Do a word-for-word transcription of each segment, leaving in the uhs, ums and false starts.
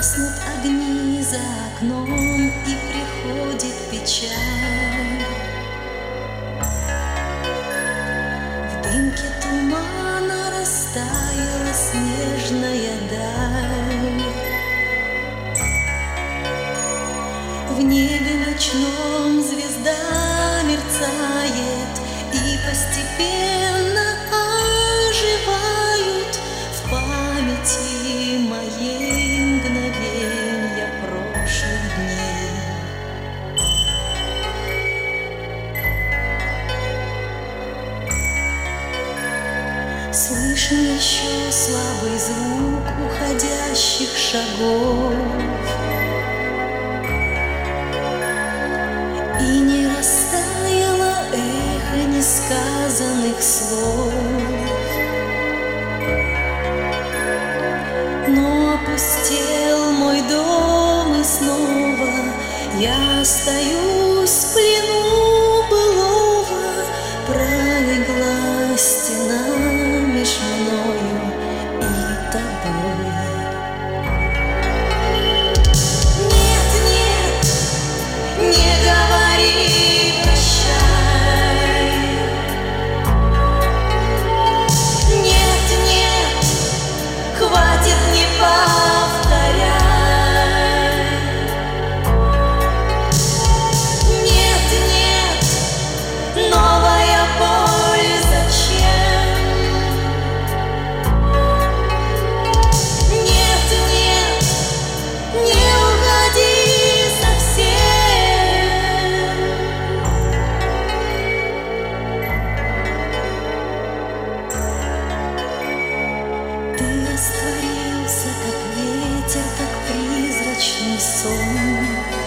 Гаснут огни за окном, и приходит печаль. В дымке тумана растаяла снежная даль. В небе ночном звезда мерцает, и постепенно оживают в памяти моей мгновенья прошлых дней. Слышен еще слабый звук уходящих шагов, и не растаяло эхо несказанных слов. Но опустел мой дом, и снова я остаюсь в плену былого. Пролегла стена меж мною и тобой. Нет, нет, не говори прощай. Нет, нет, хватит, не повторяй. Нет, нет, новая боль зачем? Нет, нет, не уходи совсем. Ты растворился, как ветер, как призрачный сон.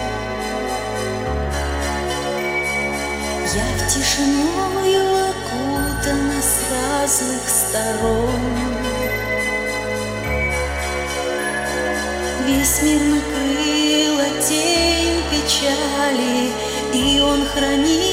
Я в тишиною окутана с разных сторон. Весь мир накрыла тень печали, и он хранит